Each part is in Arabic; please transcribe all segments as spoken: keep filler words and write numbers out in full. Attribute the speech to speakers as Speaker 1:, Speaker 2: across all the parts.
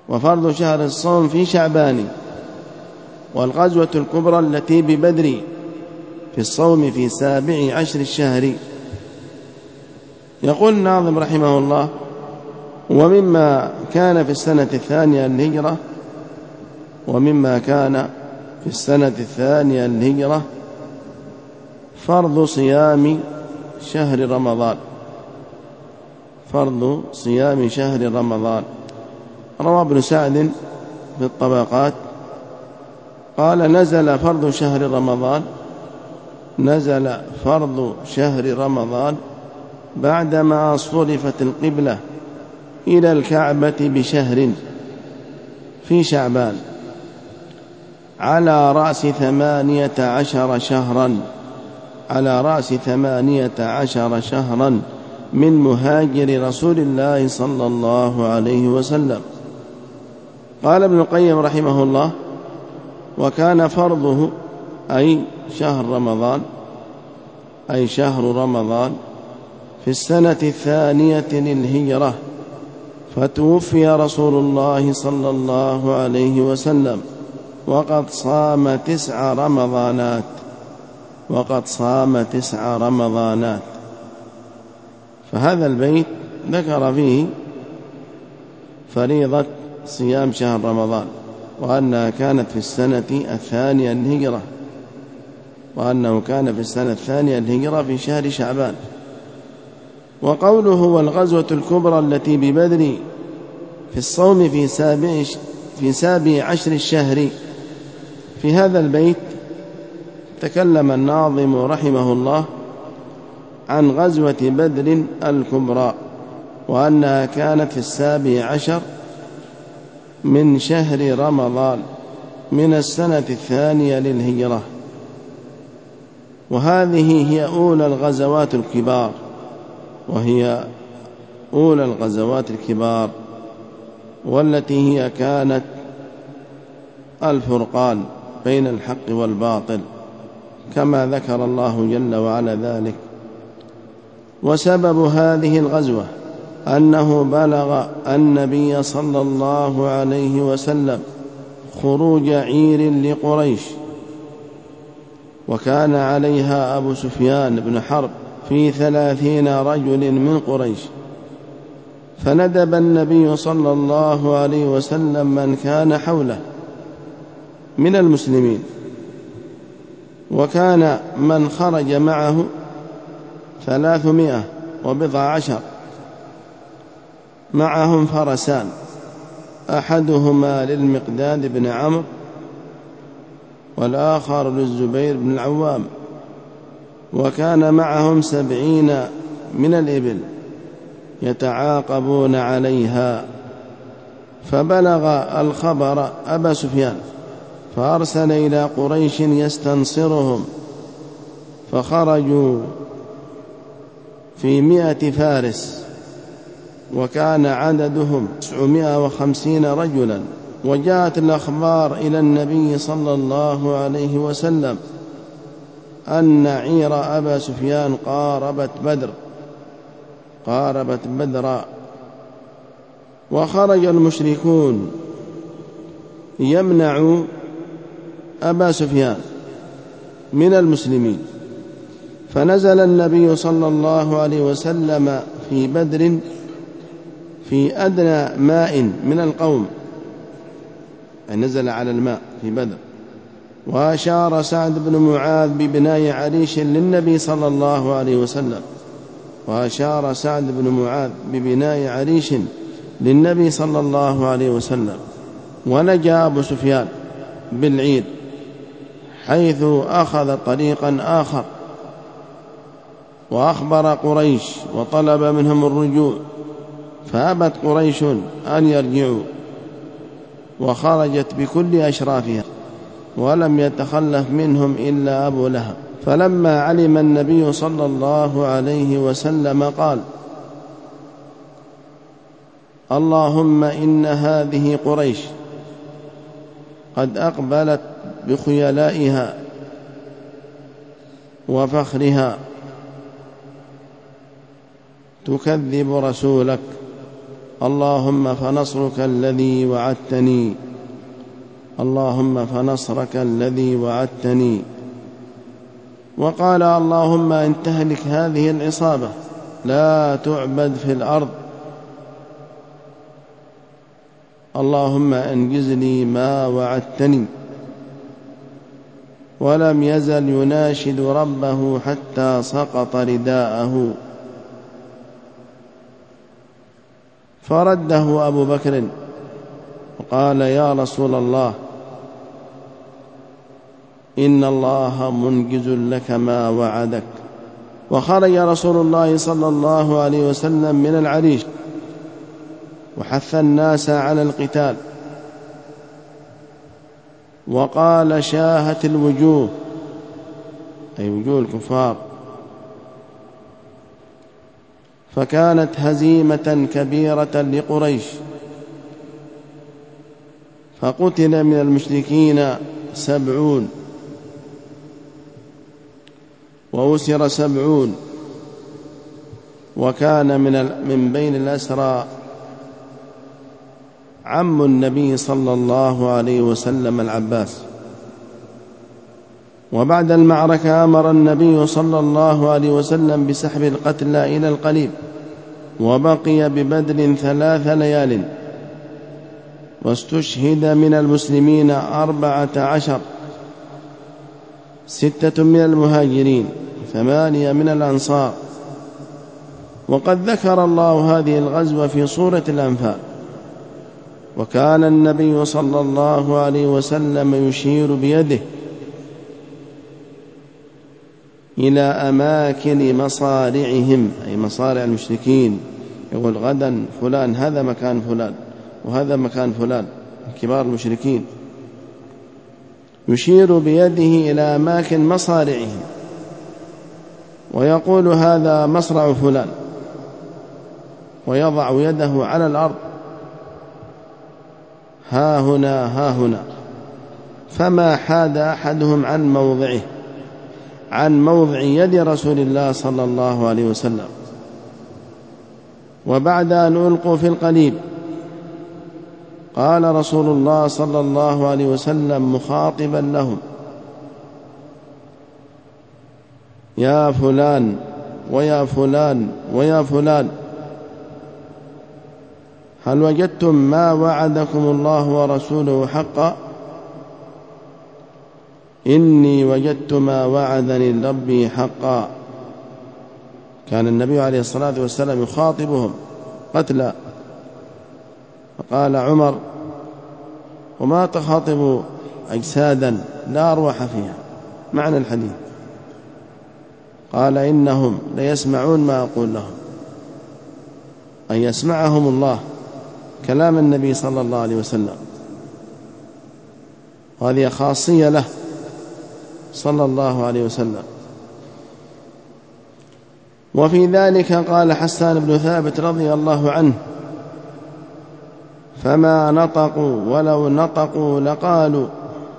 Speaker 1: وفرض شهر الصوم في شعبان. والغزوة الكبرى التي ببدر في الصوم في سابع عشر الشهر. يقول الناظم رحمه الله: ومما كان في السنة الثانية للهجرة ومما كان في السنة الثانية للهجرة فرض صيام شهر رمضان. فرض صيام شهر رمضان. روى ابن سعد في الطبقات قال: نزل فرض شهر رمضان نزل فرض شهر رمضان بعدما صرفت القبلة إلى الكعبة بشهر في شعبان على رأس ثمانية عشر شهرا على رأس ثمانية عشر شهرا من مهاجر رسول الله صلى الله عليه وسلم. قال ابن القيم رحمه الله: وكان فرضه أي شهر رمضان أي شهر رمضان في السنة الثانية للهجرة، فتوفي رسول الله صلى الله عليه وسلم وقد صام تسع رمضانات وقد صام تسع رمضانات. فهذا البيت ذكر فيه فريضة صيام شهر رمضان، وأنها كانت في السنة الثانية للهجرة وأنه كان في السنة الثانية للهجرة في شهر شعبان. وقوله: والغزوة الكبرى التي ببدر في الصوم في سابع, في سابع عشر الشهر. في هذا البيت تكلم الناظم رحمه الله عن غزوة بدر الكبرى، وأنها كانت في السابع عشر من شهر رمضان من السنة الثانية للهجرة. وهذه هي أولى الغزوات الكبار وهي أولى الغزوات الكبار والتي هي كانت الفرقان بين الحق والباطل كما ذكر الله جل وعلا ذلك. وسبب هذه الغزوة أنه بلغ النبي صلى الله عليه وسلم خروج عير لقريش، وكان عليها أبو سفيان بن حرب في ثلاثين رجل من قريش، فندب النبي صلى الله عليه وسلم من كان حوله من المسلمين، وكان من خرج معه ثلاثمائة وبضع عشر، معهم فرسان، أحدهما للمقداد بن عمرو والآخر للزبير بن العوام، وكان معهم سبعين من الإبل يتعاقبون عليها. فبلغ الخبر أبا سفيان فأرسل إلى قريش يستنصرهم، فخرجوا في مئة فارس، وكان عددهم تسعمائة وخمسين رجلا. وجاءت الأخبار إلى النبي صلى الله عليه وسلم أن عير أبا سفيان قاربت بدر قاربت بدرا، وخرج المشركون يمنعوا أبا سفيان من المسلمين. فنزل النبي صلى الله عليه وسلم في بدر في أدنى ماء من القوم، أي نزل على الماء في بدر. وأشار سعد بن معاذ ببناء عريش للنبي صلى الله عليه وسلم وأشار سعد بن معاذ ببناء عريش للنبي صلى الله عليه وسلم. ونجا أبو سفيان بالعير حيث أخذ طريقا آخر، وأخبر قريش وطلب منهم الرجوع، فأبت قريش أن يرجعوا، وخرجت بكل أشرافها، ولم يتخلف منهم إلا أبو لهب. فلما علم النبي صلى الله عليه وسلم قال: اللهم إن هذه قريش قد أقبلت بخيلائها وفخرها تكذب رسولك اللهم فنصرك الذي وعدتني اللهم فنصرك الذي وعدتني. وقال اللهم إن تهلك هذه العصابة لا تعبد في الأرض اللهم أنجز لي ما وعدتني. ولم يزل يناشد ربه حتى سقط رداءه، فرده أبو بكر وقال يا رسول الله إن الله منجز لك ما وعدك. وخرج رسول الله صلى الله عليه وسلم من العريش وحث الناس على القتال، وقال شاهت الوجوه أي وجوه الكفار، فكانت هزيمة كبيرة لقريش، فقتل من المشركين سبعون وأسر سبعون، وكان من من بين الأسرى عم النبي صلى الله عليه وسلم العباس. وبعد المعركة أمر النبي صلى الله عليه وسلم بسحب القتلى إلى القليب، وبقي ببدر ثلاث ليال، واستشهد من المسلمين أربعة عشر، ستة من المهاجرين ثمانية من الأنصار. وقد ذكر الله هذه الغزوة في سورة الأنفال. وكان النبي صلى الله عليه وسلم يشير بيده إلى أماكن مصارعهم أي مصارع المشركين، يقول غدا فلان هذا مكان فلان وهذا مكان فلان كبار المشركين، يشير بيده إلى أماكن مصارعهم ويقول هذا مصرع فلان، ويضع يده على الأرض ها هنا ها هنا، فما حاد أحدهم عن موضعه عن موضع يد رسول الله صلى الله عليه وسلم. وبعد أن ألقوا في القليب قال رسول الله صلى الله عليه وسلم مخاطبا لهم يا فلان ويا فلان ويا فلان هل وجدتم ما وعدكم الله ورسوله حقا؟ إني وجدت ما وعدني ربي حقا. كان النبي عليه الصلاة والسلام يخاطبهم قتلى، فقال عمر وما تخاطب أجسادا لا أرواح فيها، معنى الحديث. قال إنهم ليسمعون ما أقول لهم، أن يسمعهم الله كلام النبي صلى الله عليه وسلم، وهذه خاصية له صلى الله عليه وسلم. وفي ذلك قال حسان بن ثابت رضي الله عنه فما نطقوا ولو نطقوا لقالوا،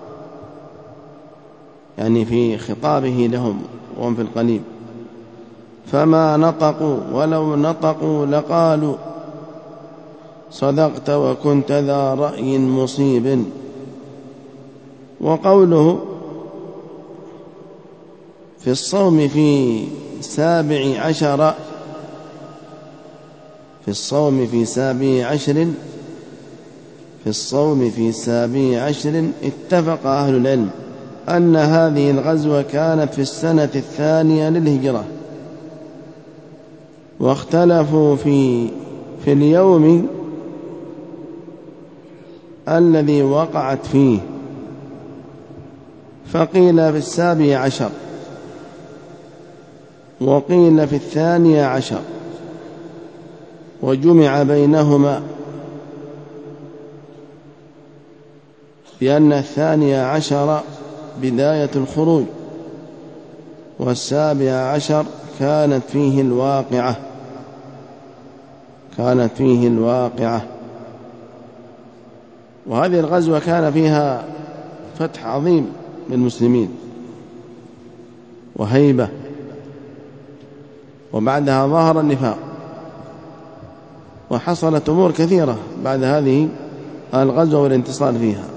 Speaker 1: يعني في خطابه لهم وهم في القليب، فما نطقوا ولو نطقوا لقالوا صدقت وكنت ذا رأي مصيب. وقوله في الصوم في سابع عشر في الصوم في سابع عشر في الصوم في سابع عشر اتفق أهل العلم أن هذه الغزوة كانت في السنة الثانية للهجرة، واختلفوا في في اليوم الذي وقعت فيه، فقيل في السابع عشر وقيل في الثانية عشر، وجمع بينهما بأن الثانية عشر بداية الخروج، والسابع عشر كانت فيه الواقعة كانت فيه الواقعة وهذه الغزوة كان فيها فتح عظيم للمسلمين وهيبة، وبعدها ظهر النفاق، وحصلت أمور كثيرة بعد هذه الغزوة والانتصار فيها.